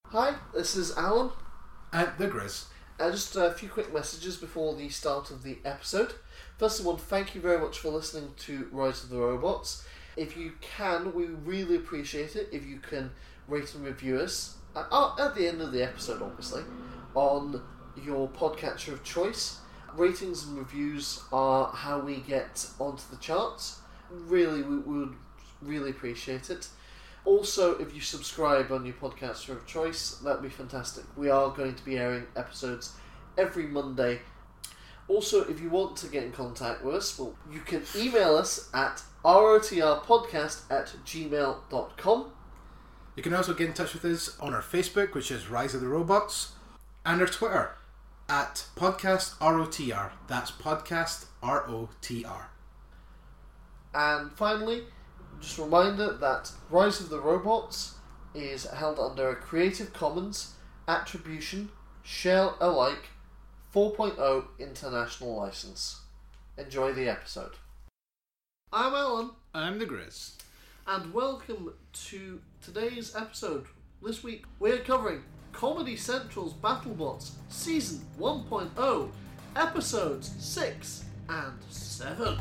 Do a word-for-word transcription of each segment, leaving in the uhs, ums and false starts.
Hi, this is Alan. And the Grizz. Uh, just a few quick messages before the start of the episode. First of all, thank you very much for listening to Rise of the Robots. If you can, we really appreciate it if you can rate and review us, uh, at the end of the episode obviously, on your podcatcher of choice. Ratings and reviews are how we get onto the charts. Really, we, we would really appreciate it. Also, if you subscribe on your podcaster of choice, that'd be fantastic. We are going to be airing episodes every Monday. Also, if you want to get in contact with us, well, you can email us at rotrpodcast at gmail dot com. You can also get in touch with us on our Facebook, which is Rise of the Robots, and our Twitter, at podcast R O T R. That's podcast R O T R. And finally, just a reminder that Rise of the Robots is held under a Creative Commons Attribution Share Alike four point oh International License. Enjoy the episode. I'm Alan. I'm the Grizz. And welcome to today's episode. This week we're covering Comedy Central's BattleBots Season one point oh, Episodes six and seven.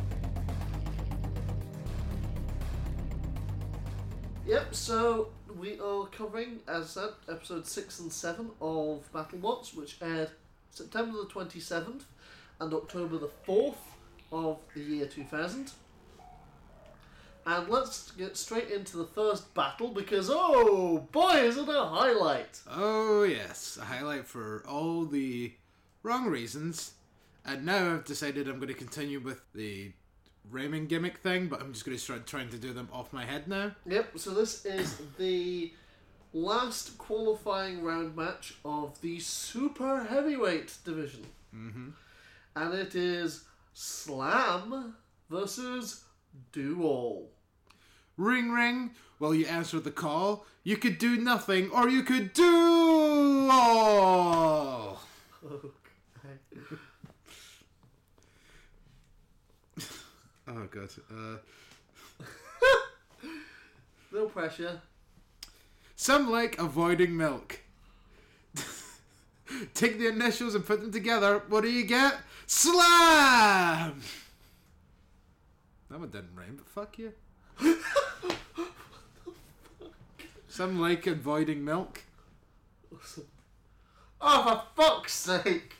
Yep, so we are covering, as said, episode six and seven of BattleBots, which aired September the twenty-seventh and October the fourth of the year two thousand. And let's get straight into the first battle because, oh boy, is it a highlight! Oh yes, a highlight for all the wrong reasons. And now I've decided I'm going to continue with the Raymond gimmick thing, but I'm just going to start trying to do them off my head now. Yep, so this is the last qualifying round match of the super heavyweight division. Mm-hmm. And it is Slam versus Duel. Ring ring, well you answered the call. You could do nothing, or you could do all. Okay. Oh god. Uh, no pressure. Some like avoiding milk. Take the initials and put them together. What do you get? Slam! That one didn't rhyme, but fuck you. Some like avoiding milk. Oh, for fuck's sake!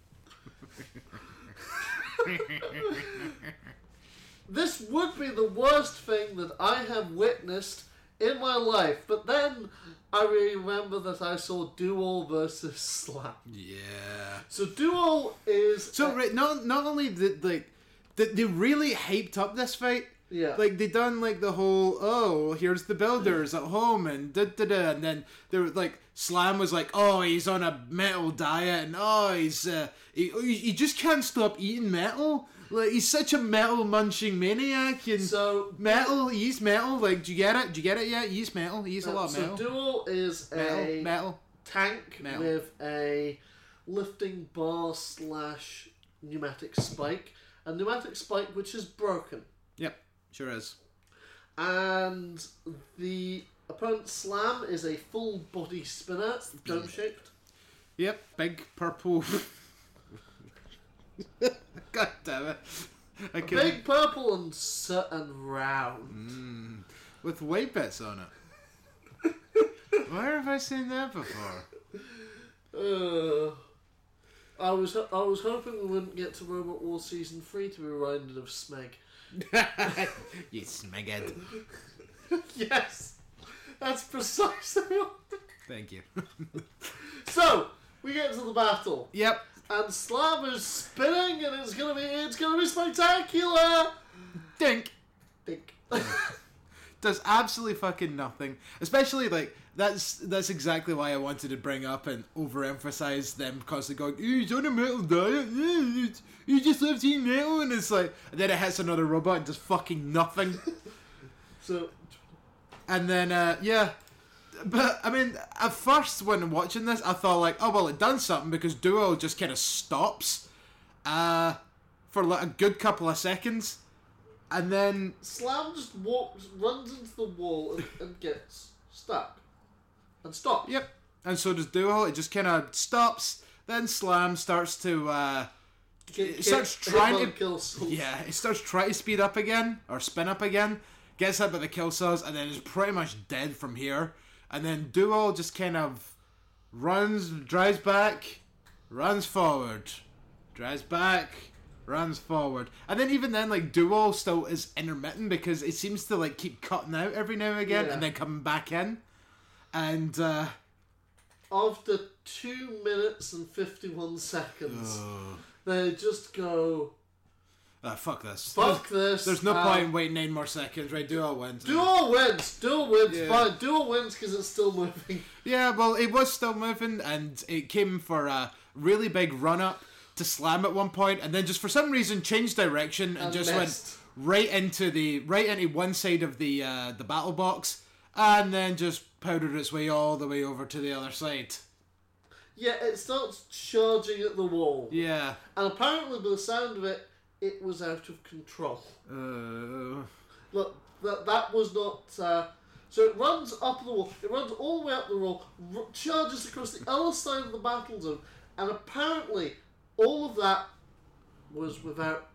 This would be the worst thing that I have witnessed in my life, but then I remember that I saw Duel versus Slam. Yeah. So Duel is So a- right, not not only did like did they really hyped up this fight. yeah, Like they done like the whole oh here's the builders at home and da da da, and then there was like Slam was like oh he's on a metal diet and oh he's uh, he he just can't stop eating metal. Like he's such a metal munching maniac and so metal. He eats metal. Like do you get it? Do you get it yet? He eats metal. He eats a lot of so metal. Duel is Metal. a Metal. tank Metal. with a lifting bar slash pneumatic spike, a pneumatic spike which is broken. Yep. Sure is. And the opponent Slam is a full body spinner, dome shaped. Yep. Big purple. God damn it. I can... Big purple and su- and round. Mm, with white bits on it. Where have I seen that before? Uh, I was I was hoping we wouldn't get to Robot Wars Season three to be reminded of Smeg. You smeghead. Yes, that's precisely what. Thank you. So we get to the battle. Yep. And Slam is spinning, and it's gonna be it's gonna be spectacular. Dink. Dink. Does absolutely fucking nothing. Especially like that's that's exactly why I wanted to bring up and overemphasize them constantly going, "He's on a metal diet. He just loves eating metal," and it's like, and then it hits another robot and does fucking nothing. So, and then uh, yeah. But, I mean, at first when watching this, I thought, like, oh, well, it done something because Duel just kind of stops uh, for, like, a good couple of seconds. And then... Slam just walks, runs into the wall and, and gets stuck. and stop. Yep. And so does Duo. It just kind of stops. Then Slam starts to. Uh, Get, it get, starts trying to kill Souls. Yeah, it starts trying to speed up again or spin up again. Gets hit by the kill saws and then is pretty much dead from here. And then Duo just kind of runs, drives back, runs forward, drives back, runs forward. And then even then, like, Duo still is intermittent because it seems to, like, keep cutting out every now and again Yeah. and then coming back in. And, uh... after two minutes and fifty-one seconds, Uh, they just go, uh, fuck this. fuck there's, this. There's no uh, point in waiting nine more seconds, right? Duo wins. Duo wins. Duo wins. Yeah. Fine. Duo wins because it's still moving. Yeah, well, it was still moving, and it came for a really big run-up to Slam at one point, and then just for some reason changed direction and, And just missed. went right into the right into one side of the uh, the battle box, and then just powdered its way all the way over to the other side. Yeah, it starts charging at the wall. Yeah. And apparently, by the sound of it, it was out of control. Uh, Look, that that was not. Uh, so it runs up the wall. It runs all the way up the wall, r- charges across the other side of the battle zone, and apparently, all of that was without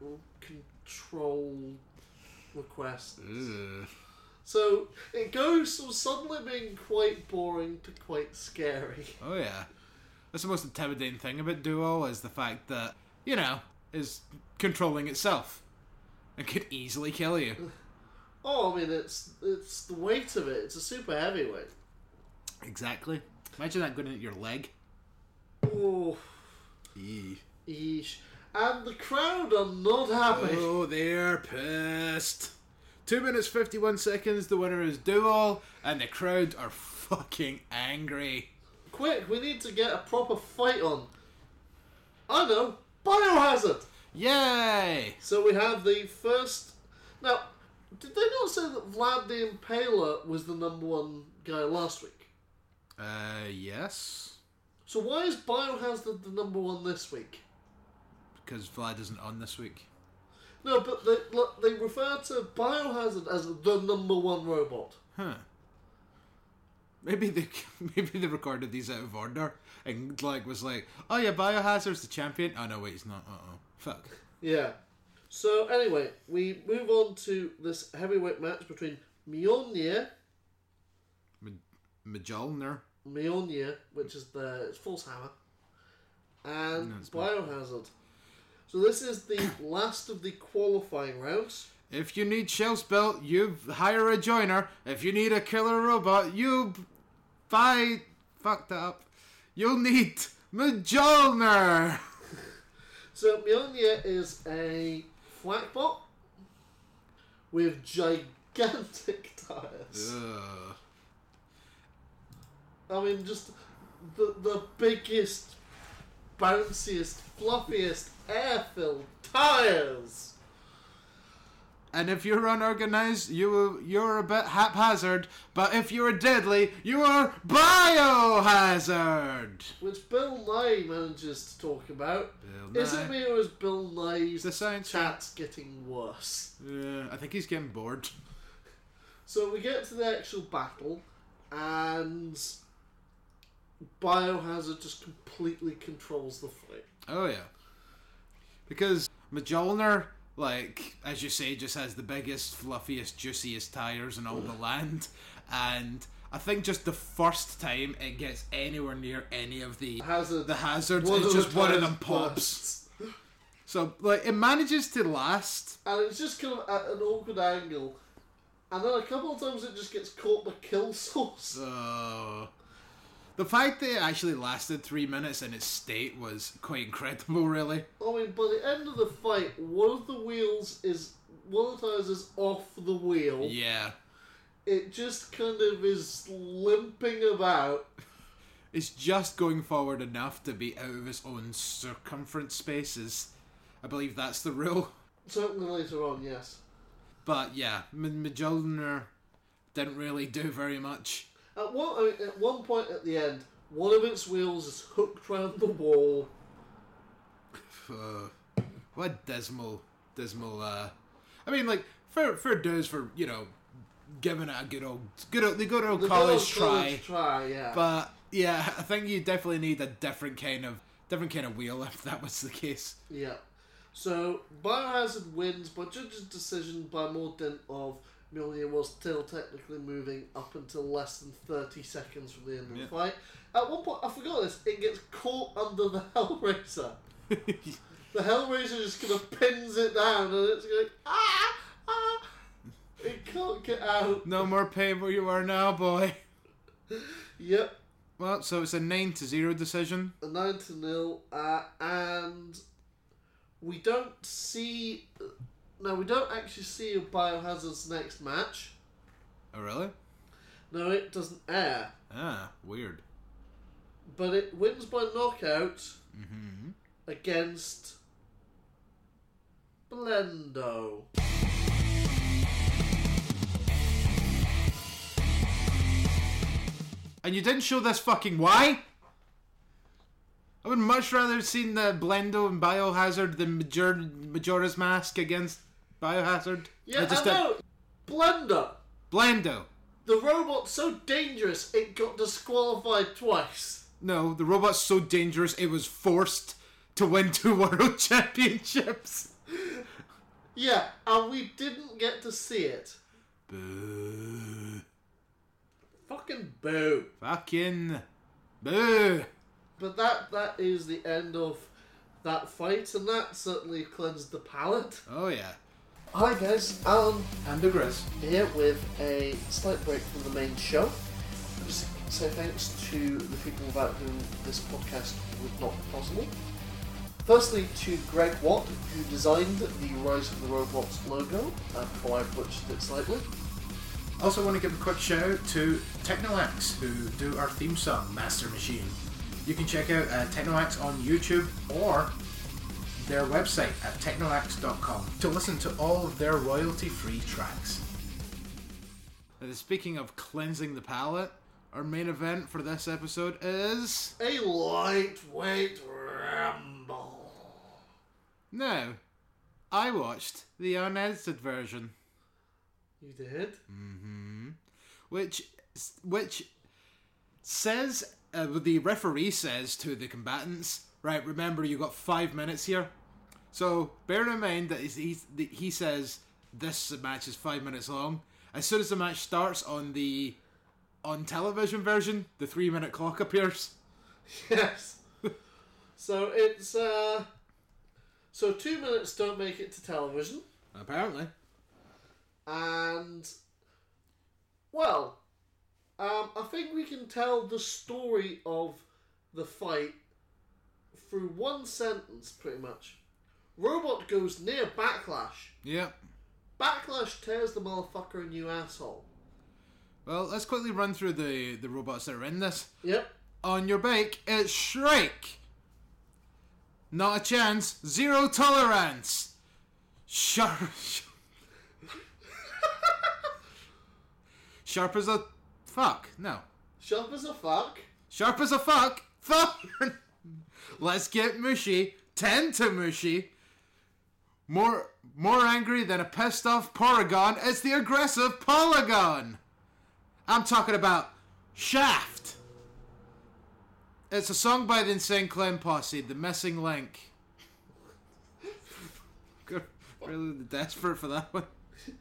control requests. uh. So it goes from suddenly being quite boring to quite scary. Oh yeah. That's the most intimidating thing about Duo is the fact that, you know, is controlling itself and could easily kill you. Oh, I mean, it's it's the weight of it. It's a super heavyweight. Exactly. Imagine that going at your leg. Oh, Eee. eesh. And the crowd are not happy. Oh, they're pissed. Two minutes fifty-one seconds. The winner is Duo, and the crowd are fucking angry. Quick, we need to get a proper fight on. I know, Biohazard! Yay! So we have the first... Now, did they not say that Vlad the Impaler was the number one guy last week? Uh, yes. So why is Biohazard the number one this week? Because Vlad isn't on this week. No, but they, look, they refer to Biohazard as the number one robot. Huh. Maybe they maybe they recorded these out of order and like was like, oh yeah, Biohazard's the champion. Oh no, wait, he's not. Uh oh, fuck. Yeah. So anyway, we move on to this heavyweight match between Mjolnir, M- Mjolnir. Mjolnir, which is the it's False Hammer, and No, it's Biohazard. So this is the last of the qualifying rounds. If you need shells built, you hire a joiner. If you need a killer robot, you buy... Fucked up. You'll need Mjolnir. So Mjolnir is a flatbot with gigantic tires. Ugh. I mean, just the the biggest, bounciest, fluffiest, air-filled tires. And if you're unorganized, you you're a bit haphazard. But if you're deadly, you are biohazard. Which Bill Nye manages to talk about. Bill Is it Nye. me or is Bill Nye's The science chat's getting worse? Yeah, I think he's getting bored. So we get to the actual battle, and Biohazard just completely controls the fight. Oh yeah, because Mjolnir, like as you say, just has the biggest, fluffiest, juiciest tires in all the land, and I think just the first time it gets anywhere near any of the Hazard, the hazards, one it's of the just one of tires them pops. bursts. So like it manages to last. And it's just kind of at an awkward angle. And then a couple of times it just gets caught by kill source. Uh, the fact that it actually lasted three minutes in its state was quite incredible, really. I mean, by the end of the fight, one of the wheels is... One of the tires is off the wheel. Yeah. It just kind of is limping about. It's just going forward enough to be out of its own circumference spaces. I believe that's the rule. Certainly later on, yes. But yeah, M- Mjolnir didn't really do very much. At one, I mean, at one point at the end, one of its wheels is hooked round the wall. Uh, what dismal, dismal, uh... I mean, like, fair, fair dues for, you know, giving it a good old, good old, the good old The college good old try. college try, yeah. But yeah, I think you definitely need a different kind of, different kind of wheel if that was the case. Yeah. So Biohazard wins by judge's decision by more dint of Mjolnir was still technically moving up until less than thirty seconds from the end of Yeah. the fight. At one point, I forgot this, it gets caught under the Hellraiser. The Hellraiser just kind of pins it down and it's going, ah, ah. It can't get out. No more pain where you are now, boy. Yep. Well, so it's a nine to zero decision. A nine to nil, uh, and we don't see. No, we don't actually see Biohazard's next match. Oh, really? No, it doesn't air. Ah, weird. But it wins by knockout Mm-hmm. against Blendo. And you didn't show this fucking why? I would much rather have seen the Blendo and Biohazard than Major- Majora's Mask against Biohazard. Yeah, I, just know. Blender. Blendo. The robot's so dangerous it got disqualified twice. No, the robot's so dangerous it was forced to win two world championships. Yeah, and we didn't get to see it. Boo. Fucking boo. Fucking boo. But that that is the end of that fight, and that certainly cleansed the palate. Oh yeah. Hi guys, Alan And the Grizz. here with a slight break from the main show. Just say thanks to the people without whom this podcast would not be possible. Firstly to Greg Watt, who designed the Rise of the Robots logo, uh, before I butchered it slightly. Also want to give a quick shout out to Technolax, who do our theme song, Master Machine. You can check out uh, Technolax on YouTube or their website at technolax dot com to listen to all of their royalty-free tracks. Uh, speaking of cleansing the palate, our main event for this episode is... A lightweight ramble. Now, I watched the unedited version. You did? Mm-hmm. Which, which says, uh, the referee says to the combatants, right, remember you got five minutes here. So, bear in mind that he, he says this match is five minutes long. As soon as the match starts on the on television version, the three minute clock appears. Yes. So it's, uh... So two minutes don't make it to television. Apparently. And, well, um, I think we can tell the story of the fight through one sentence, pretty much. Robot goes near Backlash. Yep. Backlash tears the motherfucker a new asshole. Well, let's quickly run through the, the robots that are in this. Yep. On your bike, it's Shrike. Not a chance. Zero tolerance. Sharp. Sharp as a fuck. No. Sharp as a fuck. Sharp as a fuck. Fuck. Let's get mushy. Ten to mushy. More more angry than a pissed off Porygon. It's the aggressive Polygon. I'm talking about Shaft. It's a song by the Insane Clown Posse, The Missing Link. Really desperate for that one.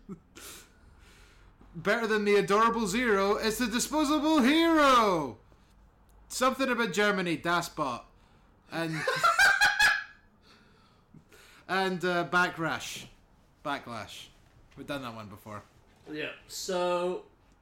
Better than the adorable Zero, it's the disposable hero. Something about Germany, Das Bot. And and uh, Backlash. Backlash. We've done that one before. Yeah. So,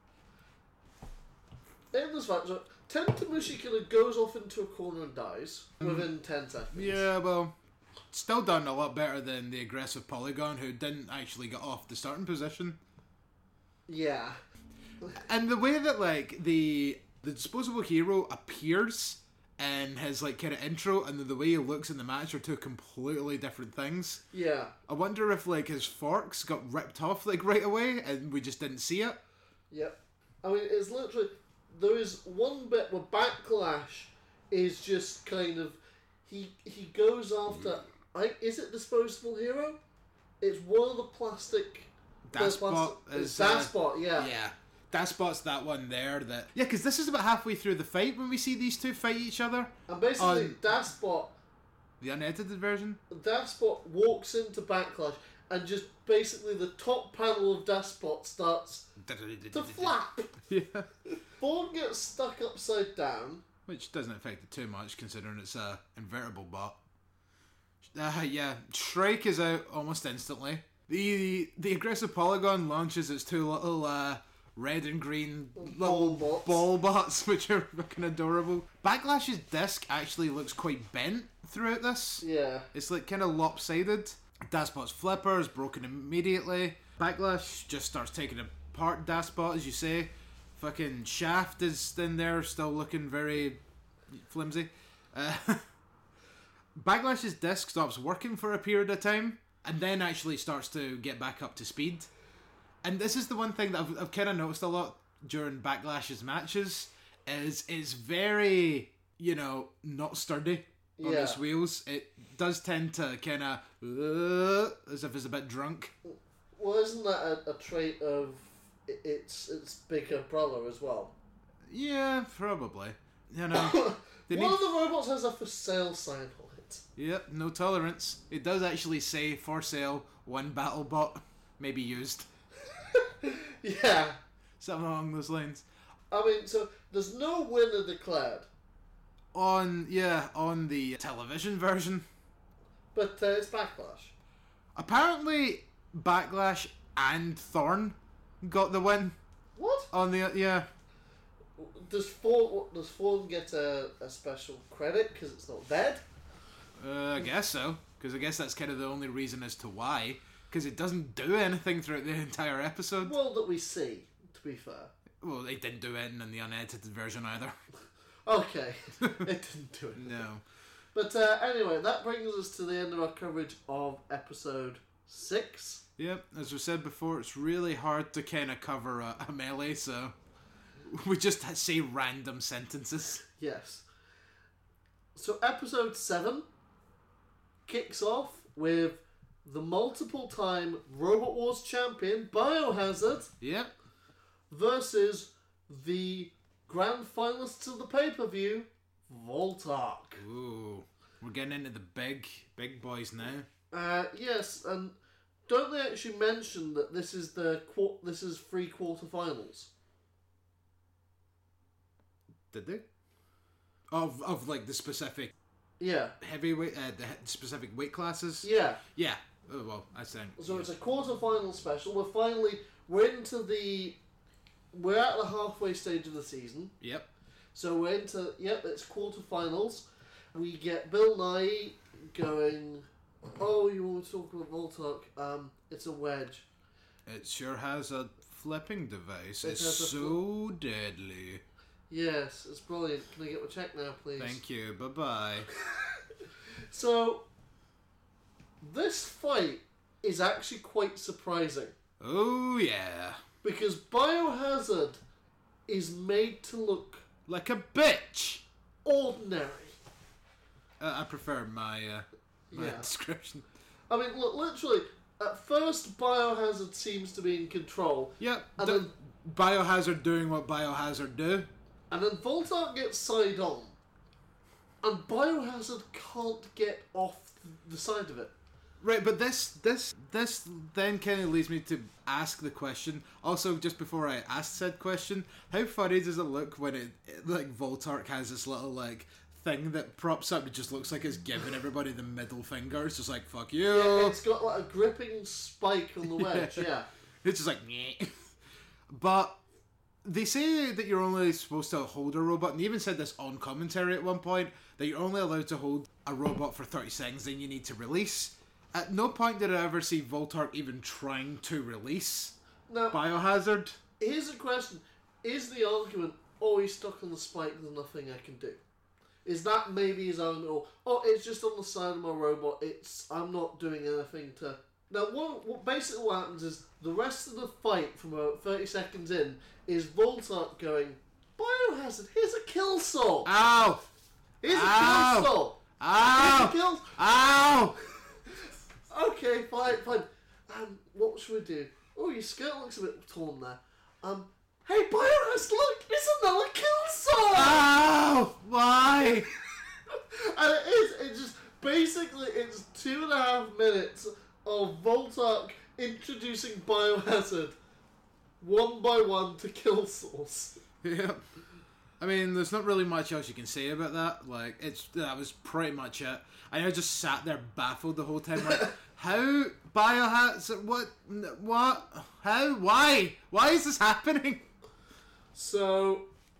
in this fight, so Tentamushi kind of goes off into a corner and dies within ten seconds. Yeah, well, still done a lot better than the aggressive Polygon, who didn't actually get off the starting position. Yeah. And the way that, like, the the disposable hero appears in his, like, kind of intro, and then the way he looks in the match are two completely different things. Yeah. I wonder if, like, his forks got ripped off, like, right away, and we just didn't see it. Yep. I mean, it's literally... There is one bit where Backlash is just kind of... He he goes after... I, is it Disposable Hero? It's one of the plastic Daspot is... Daspot, uh, yeah. Yeah. Daspot's that one there that... Yeah, because this is about halfway through the fight when we see these two fight each other. And basically, on Daspot... The unedited version? Daspot walks into Backlash and just basically the top panel of Daspot starts to flap. Yeah. Vaughn gets stuck upside down. Which doesn't affect it too much considering it's a invertible bot. Uh, yeah, Shrike is out almost instantly. The, the the aggressive Polygon launches its two little uh, red and green little Ball bots. ball bots, which are fucking adorable. Backlash's disc actually looks quite bent throughout this. Yeah. It's like kind of lopsided. Daspot's flipper is broken immediately. Backlash just starts taking apart Daspot, as you say. Fucking Shaft is in there, still looking very flimsy. Uh, Backlash's disc stops working for a period of time, and then actually starts to get back up to speed. And this is the one thing that I've, I've kind of noticed a lot during Backlash's matches, is it's very, you know, not sturdy on Yeah. its wheels. It does tend to kind of, uh, as if it's a bit drunk. Well, isn't that a, a trait of i- its its bigger brother as well? Yeah, probably. You know, they One need... of the robots has a for sale sign on it. Yep, no tolerance. It does actually say for sale, one battle bot may be used. Yeah. Something along those lines. I mean, so there's no winner declared, On, yeah, on the television version. but uh, it's Backlash. Apparently, Backlash and Thorn got the win. What? On the, yeah. Does Fawn, does Fawn get a, a special credit because it's not dead? Uh, I guess so. Because I guess that's kind of the only reason as to why. Because it doesn't do anything throughout the entire episode. Well, that we see, to be fair. Well, they didn't do anything in the unedited version either. Okay, it didn't do it. No. But uh, anyway, that brings us to the end of our coverage of episode six. Yep, as we said before, it's really hard to kind of cover a, a melee, so we just say random sentences. Yes. So episode seven kicks off with the multiple-time Robot Wars champion, Biohazard, Yep. versus the grand finalists of the pay-per-view, Voltark. Ooh, we're getting into the big, big boys now. Uh, yes, and don't they actually mention that this is the qu- this is three quarterfinals? Did they? Of of like the specific Yeah, heavyweight, uh, the he- specific weight classes. yeah. Yeah. Oh well, I think. So it's a quarterfinal special. We're finally we're into the we're at the halfway stage of the season. Yep. So we're into yep, it's quarterfinals. We get Bill Nye going. Oh, you want to talk about Voltark? Um, it's a wedge. It sure has a flipping device. It it's has a so deadly. Yes, it's brilliant. Can I get my check now, please? Thank you. Bye bye. So, this fight is actually quite surprising Oh yeah. because Biohazard is made to look Like a bitch. ordinary. Uh, I prefer my uh, my Yeah. description. I mean, look, literally, at first Biohazard seems to be in control, Yep. And d- then- Biohazard doing what Biohazard do. and then Voltark gets side on, and Biohazard can't get off the side of it. Right, but this this this then kind of leads me to ask the question. Also, just before I ask said question, how funny does it look when it, it like Voltark has this little like thing that props up? It just looks like it's giving everybody the middle finger. It's just like fuck you. Yeah, it's got like a gripping spike on the wedge, yeah. It's just like Nyeh. But they say that you're only supposed to hold a robot, and they even said this on commentary at one point, that you're only allowed to hold a robot for thirty seconds, then you need to release. At no point did I ever see Voltark even trying to release Now, Biohazard. here's a question. Is the argument, oh, he's stuck on the spike, there's nothing I can do? Is that maybe his argument, or, oh, it's just on the side of my robot, it's, I'm not doing anything to... Now, what, what basically what happens is, the rest of the fight, from about thirty seconds in, is Voltark going, Biohazard, here's a kill saw! Ow! Here's a Ow! kill saw! Ow! Here's a kill... Ow! Okay, fine, fine. Um, what should we do? oh, your skirt looks a bit torn there. Um, hey, Biohazard, look, it's another kill sword! Oh, why? And it is, it's just, basically, it's two and a half minutes of Voltark introducing Biohazard one by one to Kill Source. Yeah. I mean, there's not really much else you can say about that. Like, it's that was pretty much it. And I just sat there baffled the whole time, like, how Biohazard? What? What? How? Why? Why is this happening? So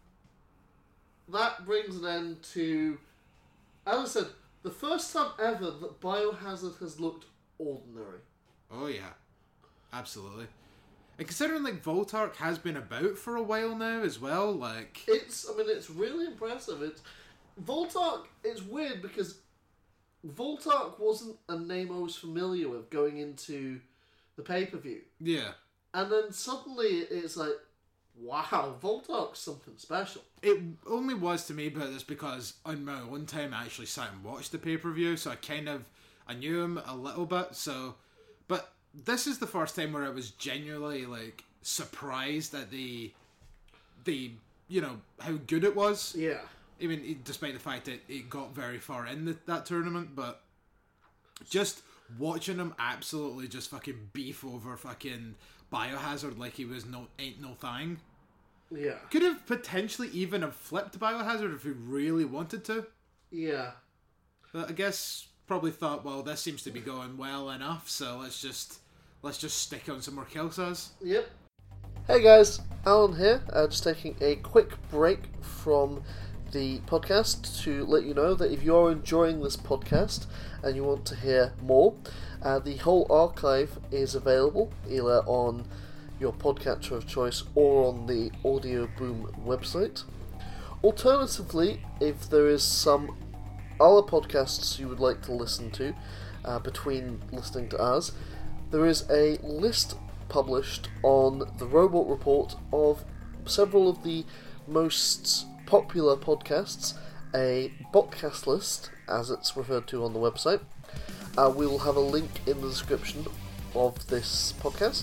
that brings an end to, as I said, the first time ever that Biohazard has looked ordinary. Oh yeah, absolutely. And considering like Voltark has been about for a while now as well, like it's, I mean, it's really impressive. It's Voltark. It's weird because Voltark wasn't a name I was familiar with going into the pay per view. Yeah, and then suddenly it's like, wow, Voltark's something special. It only was to me, but it's because on my own time I actually sat and watched the pay per view, so I kind of I knew him a little bit. So, but this is the first time where I was genuinely like surprised at the the you know how good it was. Yeah. I mean, despite the fact that it got very far in the, that tournament, but just watching him absolutely just fucking beef over fucking Biohazard like he was no ain't no thing. Yeah. Could have potentially even have flipped Biohazard if he really wanted to. Yeah. But I guess probably thought, well, this seems to be going well enough, so let's just let's just stick on some more Kelsas. Yep. Hey guys, Alan here. Uh, just taking a quick break from the podcast to let you know that if you are enjoying this podcast and you want to hear more, uh, the whole archive is available either on your podcatcher of choice or on the Audio Boom website. Alternatively, if there is some other podcasts you would like to listen to uh, between listening to us, there is a list published on the Robot Report of several of the most popular podcasts, a podcast list as it's referred to on the website. Uh, we will have a link in the description of this podcast.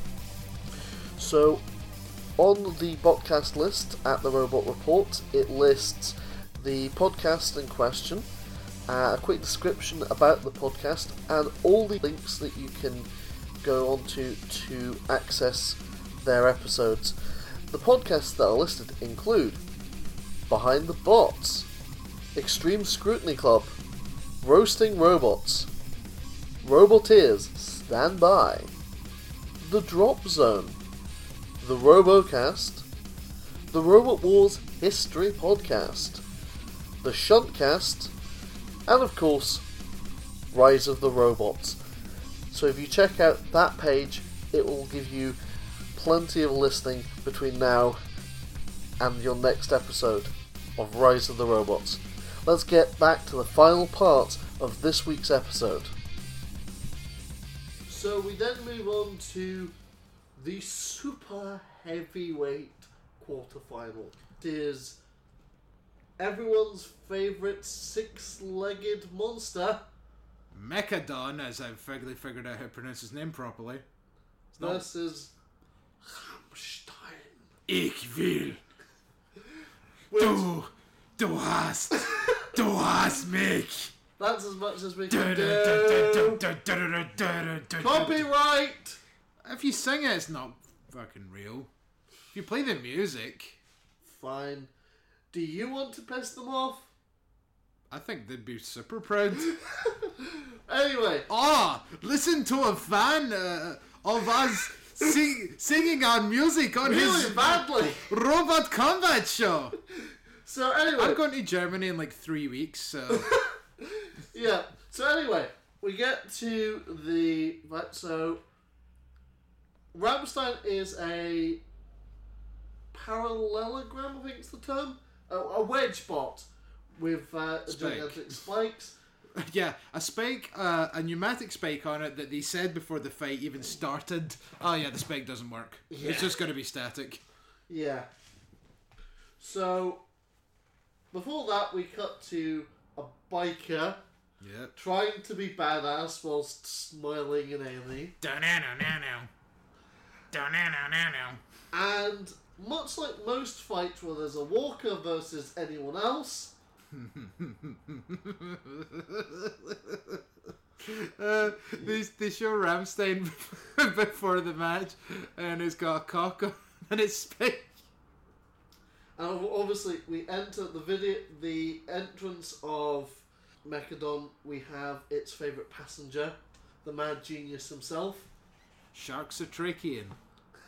So on the podcast list at the Robot Report, it lists the podcast in question, uh, a quick description about the podcast, and all the links that you can go onto to access their episodes. The podcasts that are listed include Behind the Bots, Extreme Scrutiny Club, Roasting Robots, Roboteers Stand By, The Drop Zone, The Robocast, The Robot Wars History Podcast, The Shuntcast, and of course, Rise of the Robots. So if you check out that page, it will give you plenty of listening between now and your next episode of Rise of the Robots. Let's get back to the final part of this week's episode. So we then move on to the super heavyweight quarterfinal. It is everyone's favourite six-legged monster, Mechadon, as I've finally figured out how to pronounce his name properly. versus Rammstein. Ich will. Which, Du, du hast, du hast mich. that's as much as we can do. Copyright! If you sing it, it's not fucking real. If you play the music, Fine. Do you want to piss them off? I think they'd be super proud. Anyway. Oh, listen to a fan uh, of us sing, singing our music on Really his badly. Robot Combat show. So anyway. I'm going to Germany in like three weeks, so... Yeah. So anyway, we get to the... Right, so... Rammstein is a parallelogram, I think is the term. A, a wedge bot with uh, Spike. gigantic spikes. Yeah, a spike, uh, a pneumatic spike on it that they said before the fight even started, oh yeah, the spike doesn't work. Yeah. It's just going to be static. Yeah. So, before that, we cut to a biker Yeah. trying to be badass whilst smiling inanely. Da-na-na-na-na. And much like most fights where there's a Walker versus anyone else, uh, they, they show Ramstein before the match, and he's got a cock on and it's spit. And obviously, we enter the video, the entrance of Mechadon. We have its favourite passenger, the mad genius himself. Sharks are tricky, and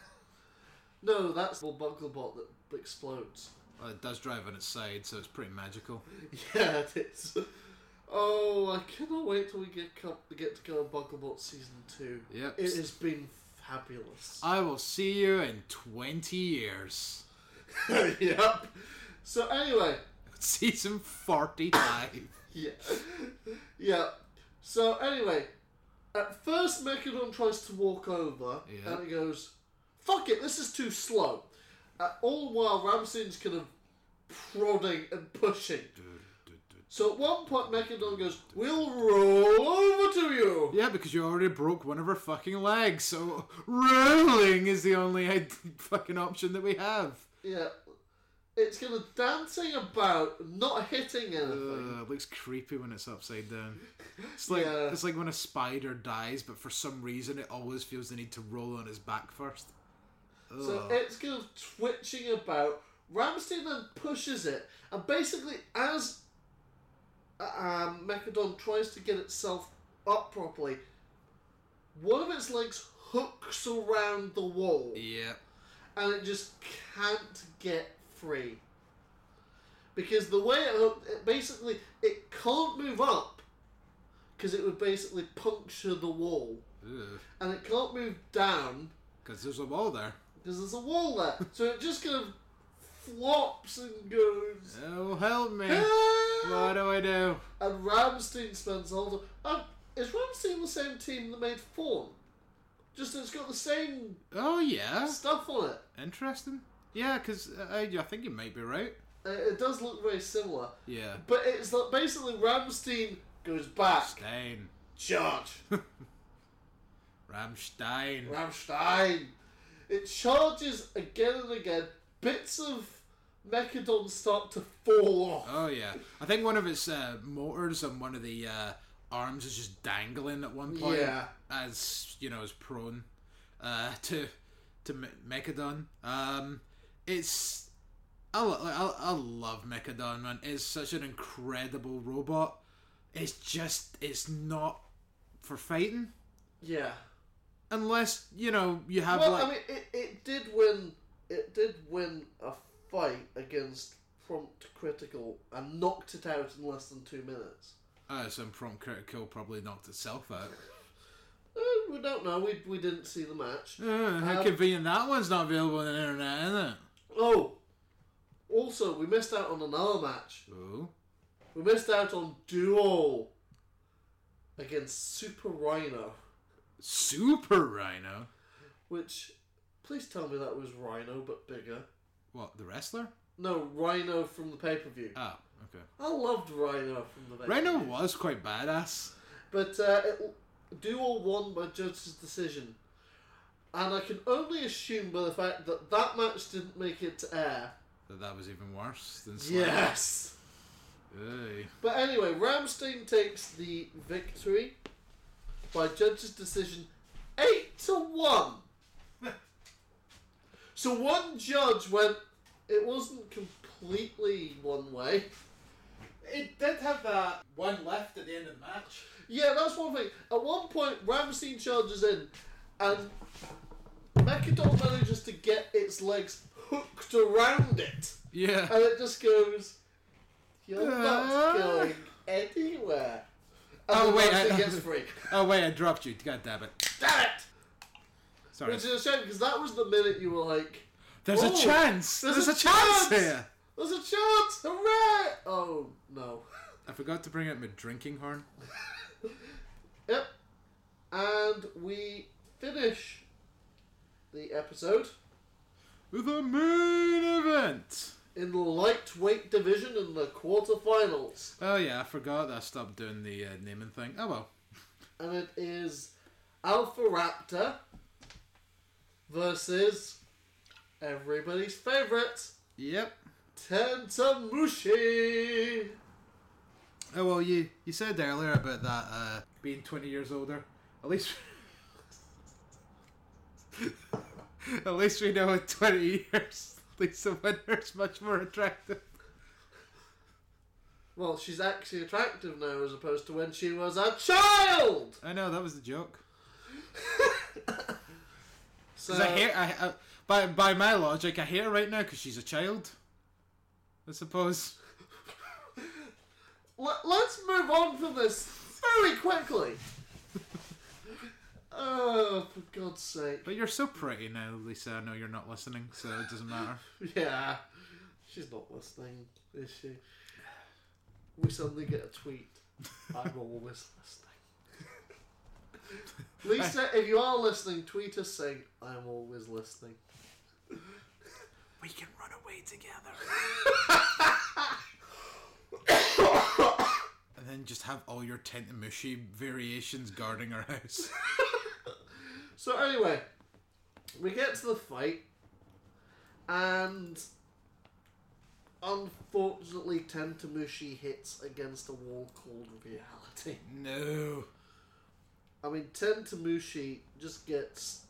no, that's the Bucklebot that explodes. well, it does drive on its side, so it's pretty magical. Yeah, it is. Oh, I cannot wait till we get co- to get to go on Bucklebot season two. Yep. It has been fabulous. I will see you in twenty years. Yep. So anyway, season forty-five. yeah, yeah. So anyway, at first Mechadon tries to walk over, Yeah. and he goes, "Fuck it, this is too slow." Uh, all the while, Ramstein's kind of prodding and pushing. So at one point, Mechadon goes, "We'll roll over to you." Yeah, because you already broke one of her fucking legs, so rolling is the only fucking option that we have. Yeah. It's kind of dancing about, not hitting anything. Uh, it looks creepy when it's upside down. It's like Yeah. it's like when a spider dies, but for some reason it always feels the need to roll on his back first. Ugh. So it's kind of twitching about. Ramstein then pushes it, and basically, as um, Mechadon tries to get itself up properly, one of its legs hooks around the wall, Yeah. and it just can't get free. Because the way it hooked, it basically, it can't move up, because it would basically puncture the wall, Ugh. and it can't move down, Because there's a wall there. because there's a wall there. So it just kind of flops and goes, Oh, help me. "Ah!" What do I do? And Ramstein spends all the time. Is Ramstein the same team that made Fawn? Just it's got the same Oh, yeah. stuff on it. Interesting. Yeah, because I, I think you might be right. Uh, it does look very similar. Yeah. But it's like basically Ramstein goes back. Stein. Charge. Rammstein. Ramstein. It charges again and again. Bits of Mechadon start to fall off. Oh, yeah. I think one of its uh, motors on one of the uh, arms is just dangling at one point. Yeah. As, you know, as prone uh, to to Me- Mechadon. Um, it's... I, lo- I, I love Mechadon, man. It's such an incredible robot. It's just... It's not for fighting. Yeah. Unless, you know, you have Well, like... I mean, it, it did win. It did win a fight against Prompt Critical and knocked it out in less than two minutes. Uh, some Prompt Critical probably knocked itself out. Uh, we don't know. We we didn't see the match. Uh, how Um, convenient that one's not available on the internet, isn't it? Oh, also we missed out on another match. Oh. We missed out on Duo against Super Rhino, Super Rhino? which please tell me that was Rhino but bigger. What, the wrestler? No, Rhino from the pay per view. Ah, okay. I loved Rhino from the pay-per-view. Rhino was quite badass. But uh, it, Duo won by judge's decision. And I can only assume by the fact that that match didn't make it to air. That that was even worse than Slam. Yes! Hey. But anyway, Ramstein takes the victory by judge's decision eight to one. So one judge went, it wasn't completely one way. It did have that one left at the end of the match. Yeah, that's one thing. At one point, Ramstein charges in, and Mechadon manages to get its legs hooked around it. Yeah. And it just goes, "You're Uh. not going anywhere." And Oh, then wait, Ramstein I- gets free. Oh, wait, I dropped you. God damn it. Damn it! Sorry. Which is a shame, because that was the minute you were like, There's a "Oh, chance! There's, There's, a, a, chance chance here! There's a chance! Hooray! Oh, no. I forgot to bring out my drinking horn. Yep. And we finish the episode With a main event! in the lightweight division in the quarterfinals. Oh yeah, I forgot that I stopped doing the uh, naming thing. Oh well. And it is Alpha Raptor versus everybody's favourite, Yep. Tentamushi. Oh, well, you, you said earlier about that uh, being twenty years older. At least... At least we know in twenty years, Lisa Winter's much more attractive. Well, she's actually attractive now as opposed to when she was a child! I know, that was the joke. So, I hate, I, I, by, by my logic, I hate her right now because she's a child. I suppose. Let, let's move on from this very quickly. Oh, for God's sake. But you're so pretty now, Lisa. I know you're not listening, so it doesn't matter. Yeah. She's not listening, is she? We suddenly get a tweet. I'm always listening. Lisa, if you are listening, tweet us saying, I'm always listening. We can run away together. And then just have all your Tentamushi variations guarding our house. So anyway, we get to the fight, and unfortunately Tentamushi hits against a wall called reality. No. I mean, Tentamushi just gets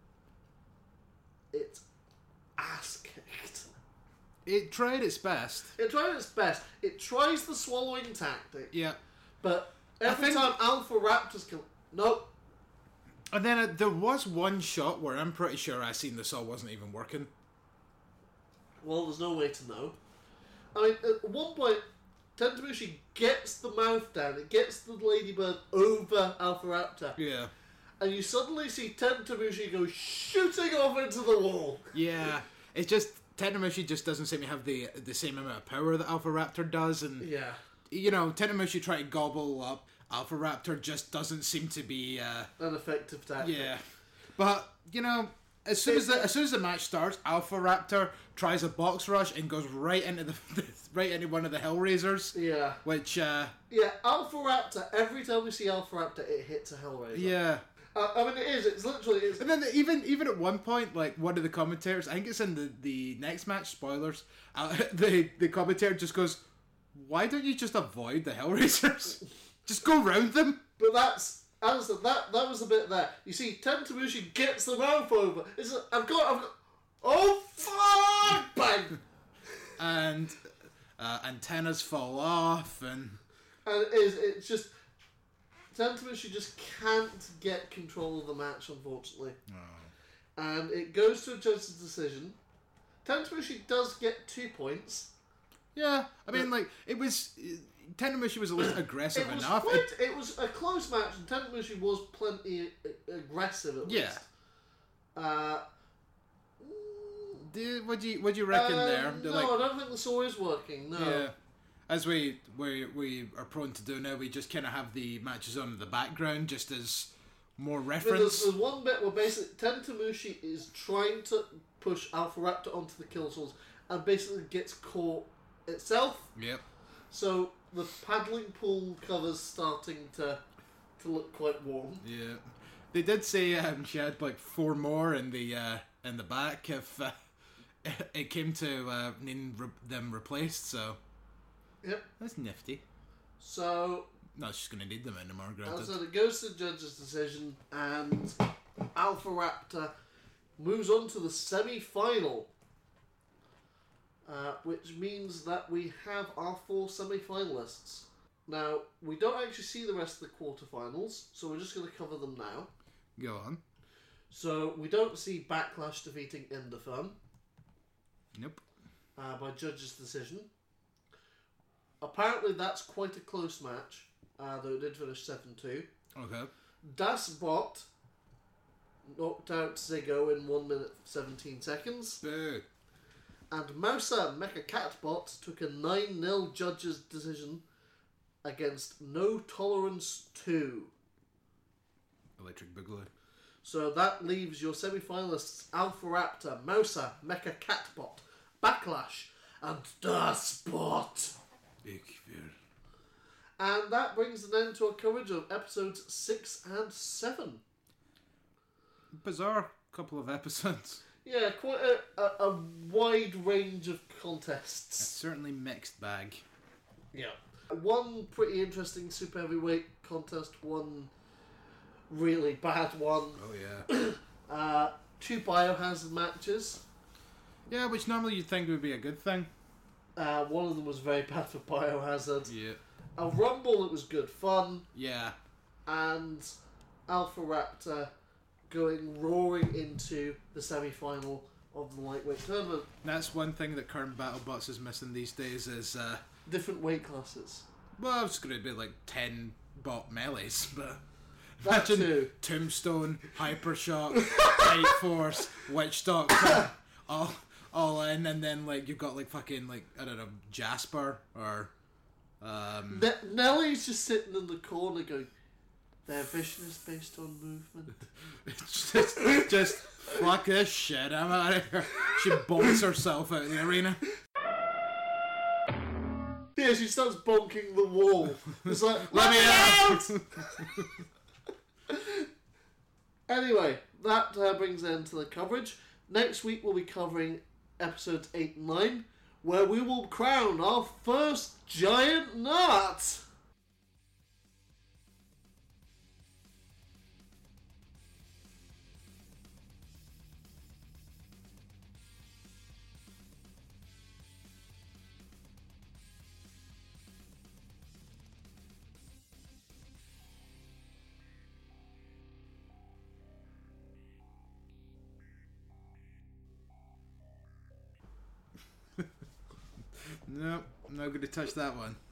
its ass kicked. It tried its best. It tried its best. It tries the swallowing tactic. Yeah. But every think- time Alpha Raptors kill... Nope. And then uh, there was one shot where I'm pretty sure I seen the saw wasn't even working. Well, there's no way to know. I mean, at one point, Tentamushi gets the mouth down. It gets the ladybird over Alpha Raptor. Yeah. And you suddenly see Tentamushi go shooting off into the wall. Yeah. It's just... Tentamushi just doesn't seem to have the the same amount of power that Alpha Raptor does, and Yeah. you know, Tentamushi try to gobble up Alpha Raptor just doesn't seem to be uh, An effective tactic. yeah. But you know, as soon as the as soon as the match starts, Alpha Raptor tries a box rush and goes right into the right into one of the Hellraisers. Yeah. Which uh, Yeah, Alpha Raptor, every time we see Alpha Raptor, it hits a Hellraiser. yeah. Uh, I mean, it is. It's literally... It's, And then even even at one point, like one of the commentators, I think it's in the, the next match. Spoilers. Uh, the the commentator just goes, "Why don't you just avoid the Hellraisers? Just go round them." but that's... As I said, that, that was the bit there. You see, Tentamushi gets the mouth over. It's like, I've got... I've got... Oh, fuck! Bang! And uh, antennas fall off, and And it is... It's just... Tentamushi just can't get control of the match, unfortunately. oh. And it goes to a judge's decision. Tentamushi does get two points. yeah, I mean, like it was. Tentamushi was at least aggressive It was enough. quite, it was a close match, and Tentamushi was plenty uh, aggressive at Yeah. least. Uh, Do, what do you what do you reckon um, there? No, They're like, I don't think the saw is working. No. yeah. As we, we we are prone to do now, we just kind of have the matches on in the background just as more I mean, there's, reference. there's one bit where basically Tentamushi is trying to push Alpha Raptor onto the kill source and basically gets caught itself. Yep. So the paddling pool cover's starting to to look quite warm. Yeah. They did say um, she had like four more in the uh, in the back if uh, it came to uh, needing re- them replaced. So Yep. that's nifty. So No, she's gonna need them anymore. as I Granted. said, it goes to the judge's decision, and Alpha Raptor moves on to the semi-final, uh, which means that we have our four semi-finalists. Now, we don't actually see the rest of the quarterfinals, so we're just going to cover them now. Go on. So, we don't see Backlash defeating Enderfirm Nope. uh, by judge's decision. Apparently, that's quite a close match, uh, though it did finish seven two. Okay. Das Bot knocked out Ziggo in one minute seventeen seconds. Boo. And Mousa Mecha Catbot took a nine nil judge's decision against No Tolerance two. Electric Boogaloo. So that leaves your semi-finalists Alpha Raptor, Mousa Mecha Catbot, Backlash, and Das Bot. Ich will. And that brings an end to our coverage of episodes six and seven. Bizarre couple of episodes. Yeah, quite a, a, a wide range of It's contests. certainly mixed bag. Yeah. One pretty interesting super heavyweight contest, one really bad one. Oh yeah. Uh, two biohazard matches. Yeah, which normally you'd think would be a good thing. Uh, one of them was very bad for biohazard. Yeah. A rumble that was good fun. Yeah. And Alpha Raptor going roaring into the semi-final of the lightweight tournament. That's one thing that current BattleBots is missing these days is, uh, Different weight classes. well, it's going to be like ten bot melees, but That imagine too. Tombstone, Hypershock, Light Force, Witch Doctor, all, all in, and then like you've got like fucking like, I don't know, Jasper, or um... Ne- Nellie's just sitting in the corner going, their vision is based on movement. just, just fuck this shit, I'm out of here. She bolts herself out of the arena. Yeah, she starts bonking the wall. It's like, Let me out! Anyway, that uh, brings an end to the coverage. Next week we'll be covering episodes eight and nine, where we will crown our first giant nut. Nope, I'm not going to touch that one.